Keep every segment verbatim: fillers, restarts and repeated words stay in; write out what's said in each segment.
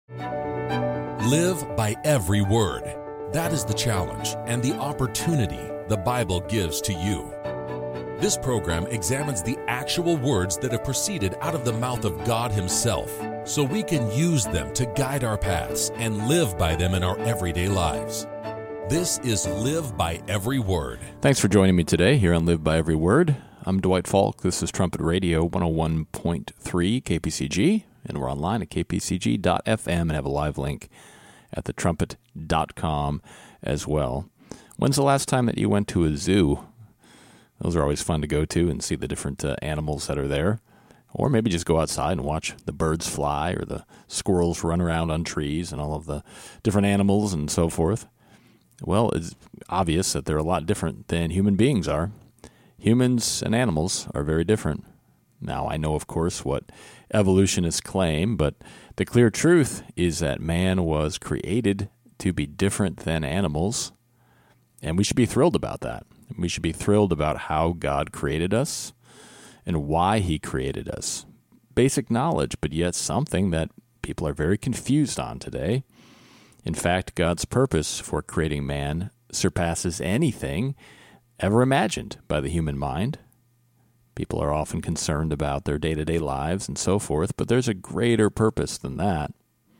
Live by every word. That is the challenge and the opportunity the Bible gives to you. This program examines the actual words that have proceeded out of the mouth of God Himself, so we can use them to guide our paths and live by them in our everyday lives. This is Live by Every Word. Thanks for joining me today here on Live by Every Word. I'm Dwight Falk. This is Trumpet Radio one oh one point three K P C G, and we're online at k p c g dot f m and have a live link at the trumpet dot com as well. When's the last time that you went to a zoo? Those are always fun to go to and see the different uh, animals that are there. Or maybe just go outside and watch the birds fly or the squirrels run around on trees and all of the different animals and so forth. Well, it's obvious that they're a lot different than human beings are. Humans and animals are very different. Now, I know, of course, what evolutionists claim, but the clear truth is that man was created to be different than animals, and we should be thrilled about that. We should be thrilled about how God created us and why He created us. Basic knowledge, but yet something that people are very confused on today. In fact, God's purpose for creating man surpasses anything ever imagined by the human mind. People are often concerned about their day-to-day lives and so forth, but there's a greater purpose than that.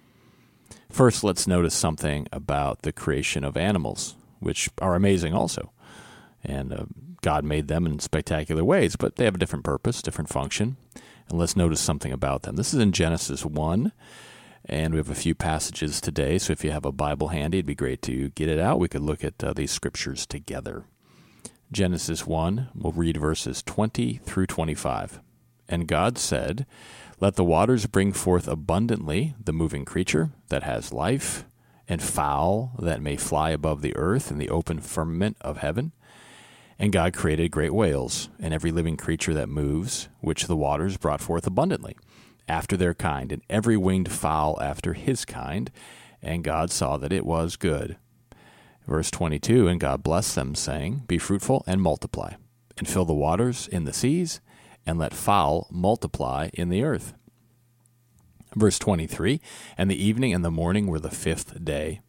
First, let's notice something about the creation of animals, which are amazing also. And uh, God made them in spectacular ways, but they have a different purpose, different function. And let's notice something about them. This is in Genesis one. And we have a few passages today, so if you have a Bible handy, it'd be great to get it out. We could look at uh, these scriptures together. Genesis one, we'll read verses twenty through twenty-five. And God said, "Let the waters bring forth abundantly the moving creature that has life, and fowl that may fly above the earth in the open firmament of heaven. And God created great whales, and every living creature that moves, which the waters brought forth abundantly, after their kind, and every winged fowl after his kind. And God saw that it was good." Verse twenty-two, "And God blessed them, saying, Be fruitful and multiply, and fill the waters in the seas, and let fowl multiply in the earth." Verse twenty-three, "And the evening and the morning were the fifth day.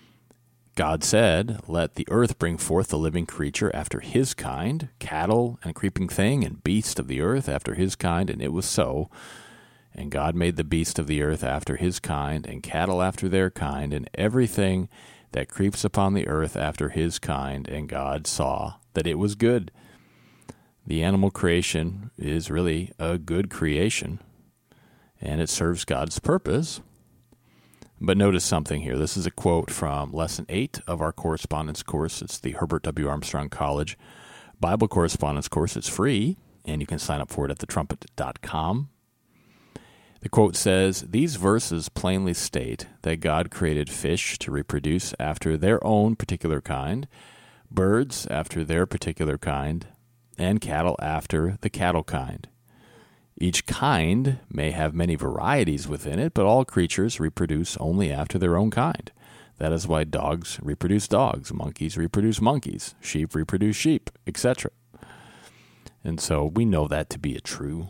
God said, Let the earth bring forth the living creature after his kind, cattle and creeping thing, and beast of the earth after his kind, and it was so. And God made the beast of the earth after his kind, and cattle after their kind, and everything that creeps upon the earth after his kind, and God saw that it was good." The animal creation is really a good creation, and it serves God's purpose. But notice something here. This is a quote from Lesson eight of our correspondence course. It's the Herbert W. Armstrong College Bible Correspondence course. It's free, and you can sign up for it at the trumpet dot com. The quote says, "These verses plainly state that God created fish to reproduce after their own particular kind, birds after their particular kind, and cattle after the cattle kind. Each kind may have many varieties within it, but all creatures reproduce only after their own kind. That is why dogs reproduce dogs, monkeys reproduce monkeys, sheep reproduce sheep, et cetera" And so we know that to be a true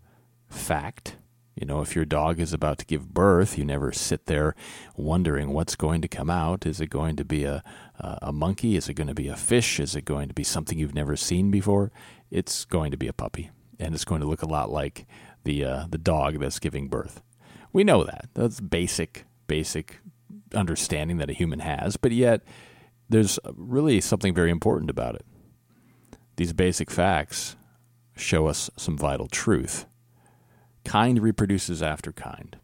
fact. You know, if your dog is about to give birth, you never sit there wondering what's going to come out. Is it going to be a, a monkey? Is it going to be a fish? Is it going to be something you've never seen before? It's going to be a puppy, and it's going to look a lot like the uh, the dog that's giving birth. We know that. That's basic, basic understanding that a human has, but yet there's really something very important about it. These basic facts show us some vital truth. Kind reproduces after kind.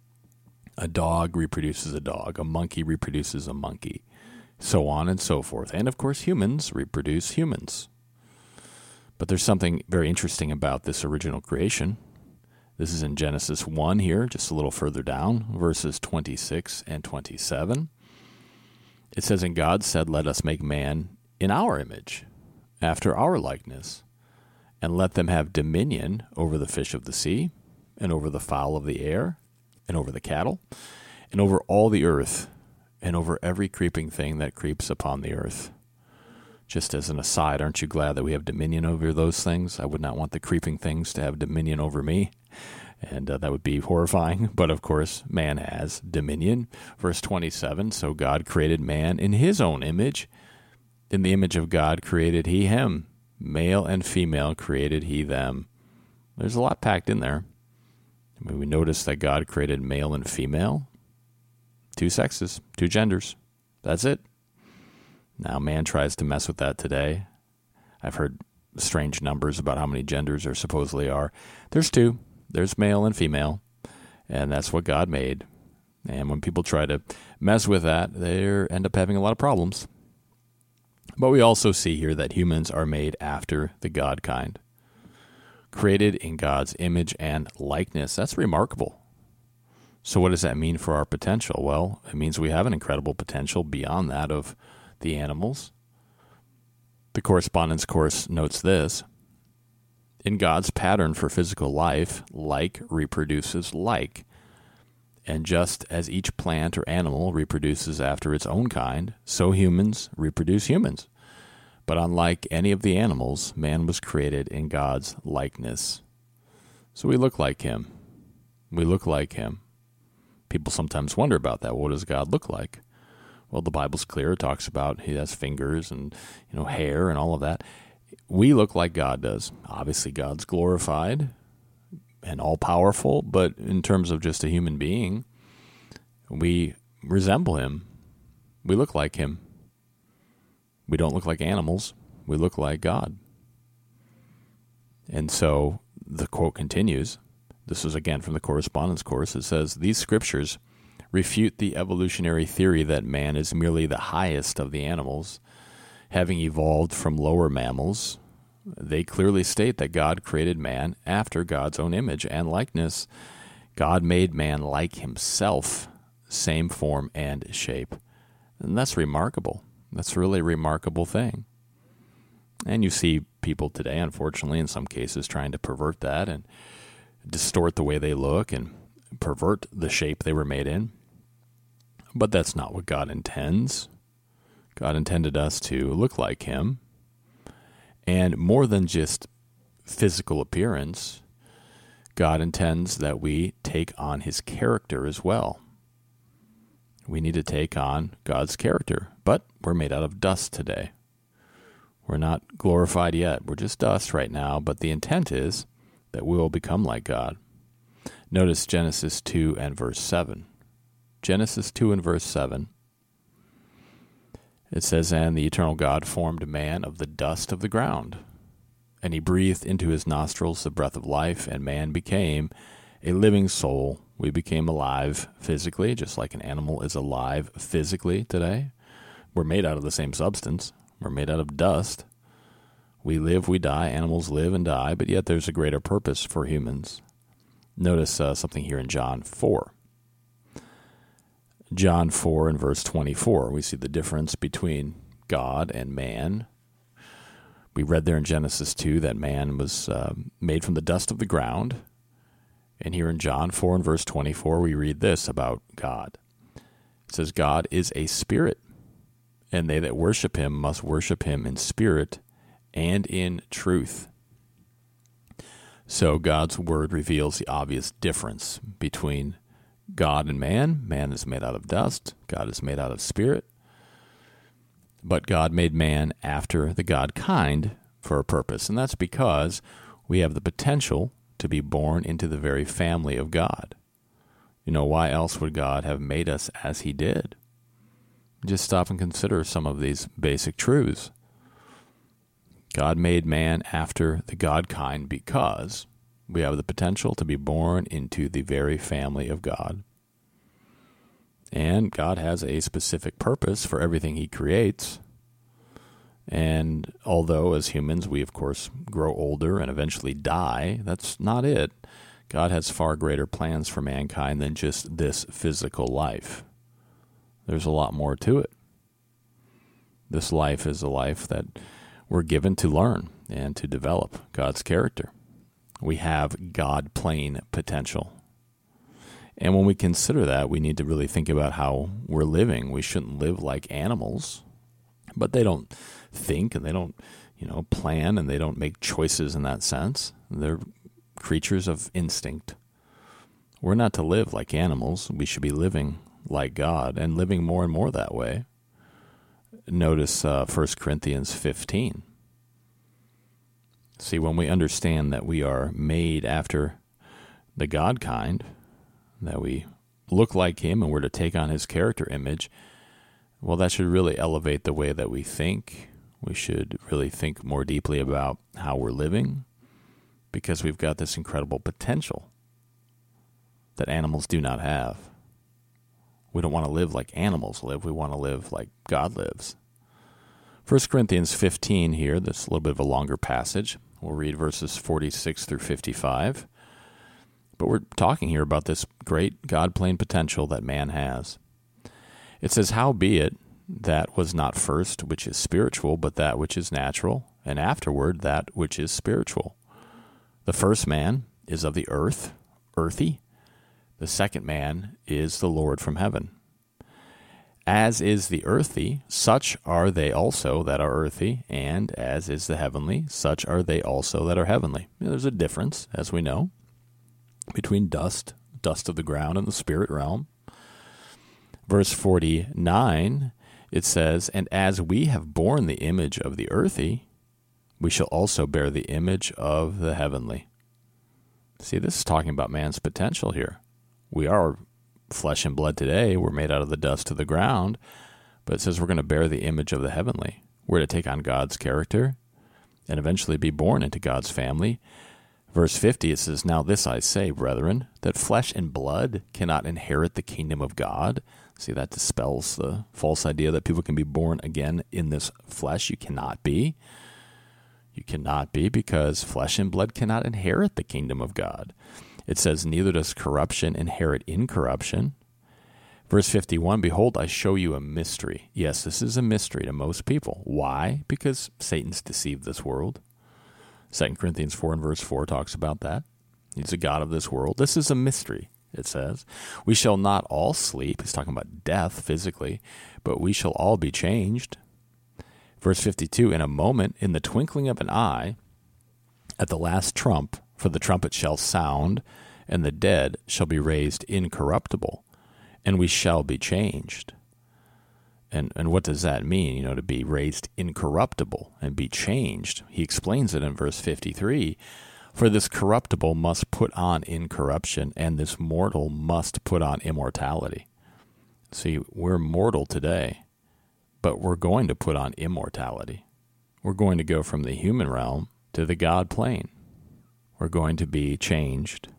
A dog reproduces a dog. A monkey reproduces a monkey. So on and so forth. And of course, humans reproduce humans. But there's something very interesting about this original creation. This is in Genesis one here, just a little further down, verses twenty-six and twenty-seven. It says, "And God said, Let us make man in our image, after our likeness, and let them have dominion over the fish of the sea, and over the fowl of the air, and over the cattle, and over all the earth, and over every creeping thing that creeps upon the earth." Just as an aside, aren't you glad that we have dominion over those things? I would not want the creeping things to have dominion over me. And uh, that would be horrifying. But of course, man has dominion. Verse twenty-seven, so God created man in his own image. In the image of God created he him. Male and female created he them. There's a lot packed in there. I mean, we notice that God created male and female. Two sexes, two genders. That's it. Now man tries to mess with that today. I've heard strange numbers about how many genders there supposedly are. There's two. There's male and female, and that's what God made. And when people try to mess with that, they end up having a lot of problems. But we also see here that humans are made after the God kind, created in God's image and likeness. That's remarkable. So what does that mean for our potential? Well, it means we have an incredible potential beyond that of the animals. The correspondence course notes this. In God's pattern for physical life, like reproduces like. And just as each plant or animal reproduces after its own kind, so humans reproduce humans. But unlike any of the animals, man was created in God's likeness. So we look like him. We look like him. People sometimes wonder about that. What does God look like? Well, the Bible's clear. It talks about he has fingers and, you know, hair and all of that. We look like God does. Obviously, God's glorified and all-powerful, but in terms of just a human being, we resemble him. We look like him. We don't look like animals. We look like God. And so the quote continues. This is again from the correspondence course. It says, these scriptures refute the evolutionary theory that man is merely the highest of the animals. Having evolved from lower mammals, they clearly state that God created man after God's own image and likeness. God made man like himself, same form and shape. And that's remarkable. That's a really remarkable thing. And you see people today, unfortunately, in some cases, trying to pervert that and distort the way they look and pervert the shape they were made in. But that's not what God intends. God intended us to look like him. And more than just physical appearance, God intends that we take on his character as well. We need to take on God's character, but we're made out of dust today. We're not glorified yet. We're just dust right now, but the intent is that we will become like God. Notice Genesis two and verse seven. Genesis two and verse seven. It says, and the eternal God formed man of the dust of the ground, and he breathed into his nostrils the breath of life, and man became a living soul. We became alive physically, just like an animal is alive physically today. We're made out of the same substance. We're made out of dust. We live, we die. Animals live and die, but yet there's a greater purpose for humans. Notice uh, something here in John four. John four and verse twenty-four, we see the difference between God and man. We read there in Genesis two that man was uh, made from the dust of the ground. And here in John four and verse twenty-four, we read this about God. It says, God is a spirit, and they that worship him must worship him in spirit and in truth. So God's word reveals the obvious difference between God and man. Man is made out of dust. God is made out of spirit. But God made man after the God kind for a purpose, and that's because we have the potential to be born into the very family of God. You know, why else would God have made us as he did? Just stop and consider some of these basic truths. God made man after the God kind because we have the potential to be born into the very family of God. And God has a specific purpose for everything he creates. And although as humans we, of course, grow older and eventually die, that's not it. God has far greater plans for mankind than just this physical life. There's a lot more to it. This life is a life that we're given to learn and to develop God's character. We have God-plane potential. And when we consider that, we need to really think about how we're living. We shouldn't live like animals, but they don't think and they don't, you know, plan and they don't make choices in that sense. They're creatures of instinct. We're not to live like animals. We should be living like God and living more and more that way. Notice uh, First Corinthians fifteen. See, when we understand that we are made after the God kind, that we look like him and we're to take on his character image, well, that should really elevate the way that we think. We should really think more deeply about how we're living, because we've got this incredible potential that animals do not have. We don't want to live like animals live. We want to live like God lives. First Corinthians fifteen here, that's a little bit of a longer passage. We'll read verses forty-six through fifty-five. But we're talking here about this great God-plane potential that man has. It says, "Howbeit, that was not first which is spiritual, but that which is natural, and afterward that which is spiritual. The first man is of the earth, earthy. The second man is the Lord from heaven. As is the earthy, such are they also that are earthy, and as is the heavenly, such are they also that are heavenly." There's a difference, as we know, between dust, dust of the ground, and the spirit realm. Verse forty-nine, it says, "And as we have borne the image of the earthy, we shall also bear the image of the heavenly." See, this is talking about man's potential here. We are flesh and blood today. We're made out of the dust of the ground, but it says we're going to bear the image of the heavenly. We're to take on God's character and eventually be born into God's family. Verse fifty, it says, "Now this I say, brethren, that flesh and blood cannot inherit the kingdom of God." See, that dispels the false idea that people can be born again in this flesh. You cannot be. You cannot be, because flesh and blood cannot inherit the kingdom of God. It says, "Neither does corruption inherit incorruption." Verse fifty-one, "Behold, I show you a mystery." Yes, this is a mystery to most people. Why? Because Satan's deceived this world. Second Corinthians four and verse four talks about that. He's a god of this world. This is a mystery, it says. "We shall not all sleep." He's talking about death physically, but we shall all be changed. Verse fifty-two, "In a moment, in the twinkling of an eye, at the last trump, for the trumpet shall sound, and the dead shall be raised incorruptible, and we shall be changed." And and what does that mean, you know, to be raised incorruptible and be changed? He explains it in verse fifty-three. "For this corruptible must put on incorruption, and this mortal must put on immortality." See, we're mortal today, but we're going to put on immortality. We're going to go from the human realm to the God plane. We're going to be changed.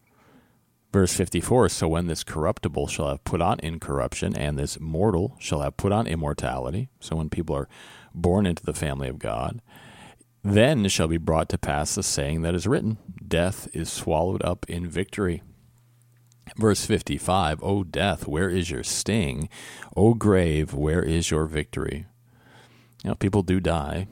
Verse fifty-four, "So when this corruptible shall have put on incorruption, and this mortal shall have put on immortality," so when people are born into the family of God, "then shall be brought to pass the saying that is written, Death is swallowed up in victory." Verse fifty-five, "O death, where is your sting? O grave, where is your victory?" You know, people do die,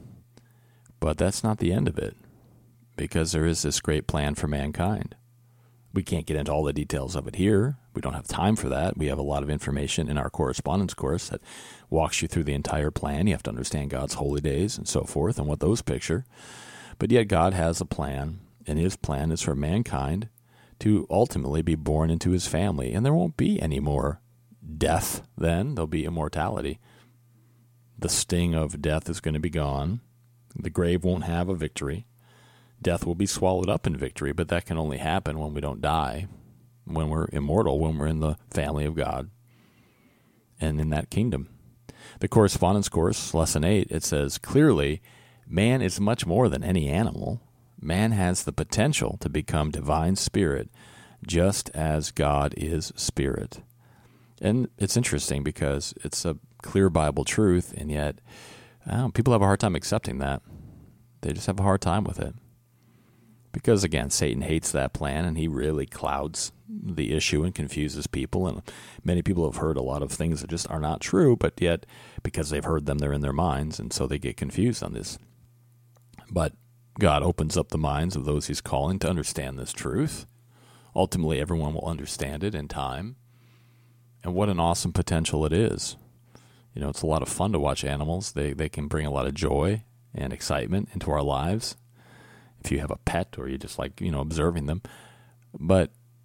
but that's not the end of it, because there is this great plan for mankind. We can't get into all the details of it here. We don't have time for that. We have a lot of information in our correspondence course that walks you through the entire plan. You have to understand God's holy days and so forth and what those picture. But yet God has a plan, and his plan is for mankind to ultimately be born into his family. And there won't be any more death then. There'll be immortality. The sting of death is going to be gone. The grave won't have a victory. Death will be swallowed up in victory, but that can only happen when we don't die, when we're immortal, when we're in the family of God and in that kingdom. The correspondence course, lesson eight, it says, "Clearly, man is much more than any animal. Man has the potential to become divine spirit, just as God is spirit." And it's interesting because it's a clear Bible truth, and yet I don't know, people have a hard time accepting that. They just have a hard time with it. Because, again, Satan hates that plan, and he really clouds the issue and confuses people. And many people have heard a lot of things that just are not true, but yet, because they've heard them, they're in their minds, and so they get confused on this. But God opens up the minds of those he's calling to understand this truth. Ultimately, everyone will understand it in time. And what an awesome potential it is. You know, it's a lot of fun to watch animals. They, they can bring a lot of joy and excitement into our lives. If you have a pet or you just like, you know, observing them. But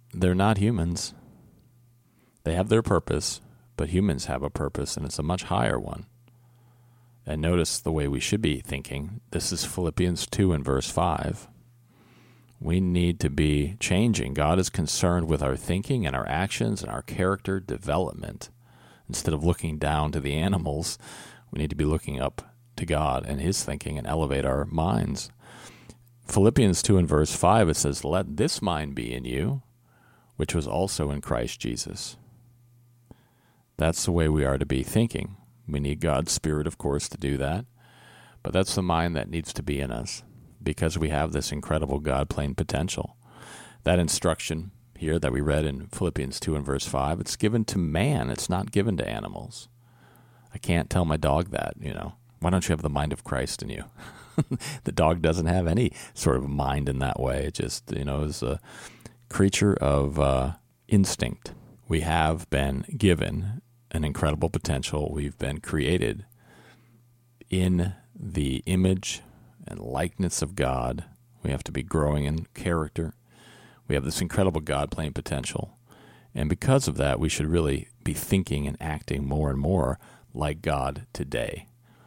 they're not humans. They have their purpose, but humans have a purpose, and it's a much higher one. And notice the way we should be thinking. This is Philippians two and verse five. We need to be changing. God is concerned with our thinking and our actions and our character development. Instead of looking down to the animals, we need to be looking up to God and his thinking and elevate our minds. Philippians two and verse five, it says, "Let this mind be in you, which was also in Christ Jesus." That's the way we are to be thinking. We need God's Spirit, of course, to do that. But that's the mind that needs to be in us because we have this incredible God-plane potential. That instruction here that we read in Philippians two and verse five, it's given to man. It's not given to animals. I can't tell my dog that, you know. Why don't you have the mind of Christ in you? The dog doesn't have any sort of mind in that way. It just, you know, is a creature of uh, instinct. We have been given an incredible potential. We've been created in the image and likeness of God. We have to be growing in character. We have this incredible God-plane potential. And because of that, we should really be thinking and acting more and more like God today.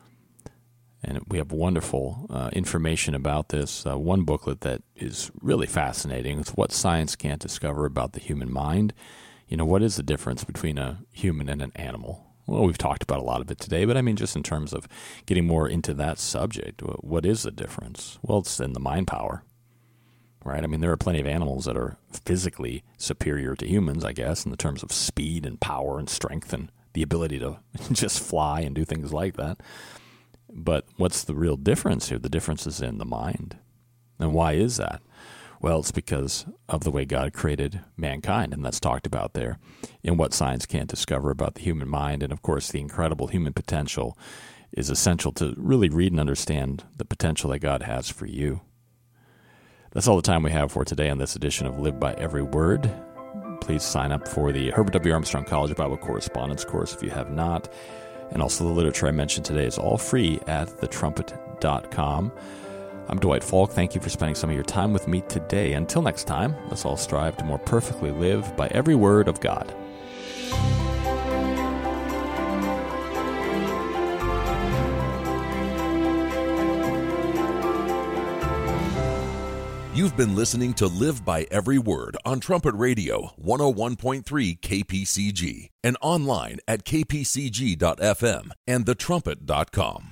And we have wonderful uh, information about this. Uh, one booklet that is really fascinating. It's What Science Can't Discover About the Human Mind. You know, what is the difference between a human and an animal? Well, we've talked about a lot of it today, but I mean, just in terms of getting more into that subject, what is the difference? Well, it's in the mind power, right? I mean, there are plenty of animals that are physically superior to humans, I guess, in the terms of speed and power and strength and the ability to just fly and do things like that. But what's the real difference here? The difference is in the mind. And why is that? Well, it's because of the way God created mankind, and that's talked about there in What Science Can't Discover About the Human Mind. And, of course, the incredible human potential is essential to really read and understand the potential that God has for you. That's all the time we have for today on this edition of Live by Every Word. Please sign up for the Herbert W. Armstrong College Bible Correspondence course if you have not. And also the literature I mentioned today is all free at the trumpet dot com. I'm Dwight Falk. Thank you for spending some of your time with me today. Until next time, let's all strive to more perfectly live by every word of God. You've been listening to Live by Every Word on Trumpet Radio one oh one point three K P C G and online at k p c g dot f m and the trumpet dot com.